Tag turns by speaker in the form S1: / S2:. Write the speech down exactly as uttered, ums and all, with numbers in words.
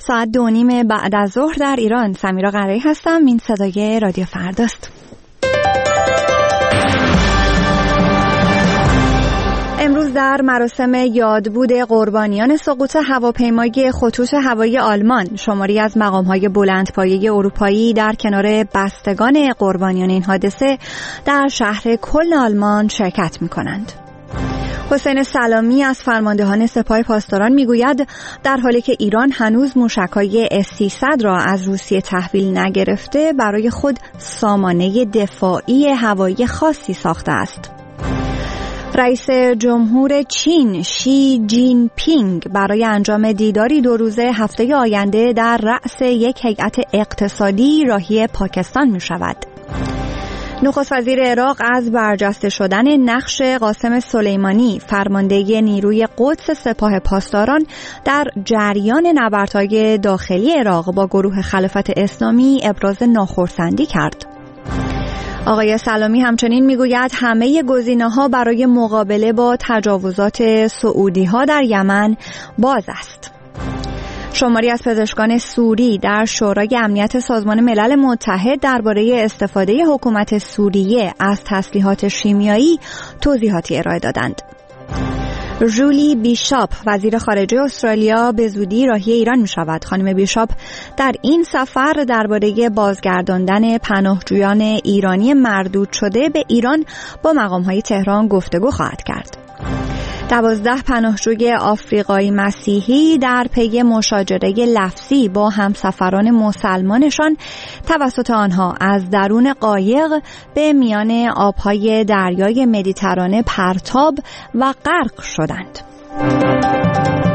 S1: ساعت دو نیم بعد از ظهر در ایران. سمیرا قره‌ای هستم. این صدای رادیو فرداست. امروز در مراسم یادبود قربانیان سقوط هواپیمای خطوط هوایی آلمان شماری از مقام‌های بلندپایه اروپایی در کنار بستگان قربانیان این حادثه در شهر کلن آلمان شرکت می‌کنند. حسین سلامی از فرماندهان سپاه پاسداران میگوید در حالی که ایران هنوز موشک‌های اس سیصد را از روسیه تحویل نگرفته، برای خود سامانه دفاعی هوایی خاصی ساخته است. رئیس جمهور چین شی جین پینگ برای انجام دیداری دو روزه هفته آینده در رأس یک هیئت اقتصادی راهی پاکستان می شود. نخست وزیر عراق از برجسته شدن نقش قاسم سلیمانی فرمانده نیروی قدس سپاه پاسداران در جریان نبردهای داخلی عراق با گروه خلافت اسلامی ابراز ناخرسندی کرد. آقای سلامی همچنین میگوید همه گزینه‌ها برای مقابله با تجاوزات سعودی‌ها در یمن باز است. شماری از پزشکان سوری در شورای امنیت سازمان ملل متحد درباره استفاده حکومت سوریه از تسلیحات شیمیایی توضیحاتی ارائه دادند. جولی بیشاپ وزیر خارجه استرالیا به زودی راهی ایران می شود. خانم بیشاپ در این سفر درباره بازگرداندن پناهجویان ایرانی مردود شده به ایران با مقام‌های تهران گفتگو خواهد کرد. دوازده پناهجوی آفریقایی مسیحی در پی مشاجره لفظی با همسفران مسلمانشان توسط آنها از درون قایق به میان آبهای دریای مدیترانه پرتاب و غرق شدند.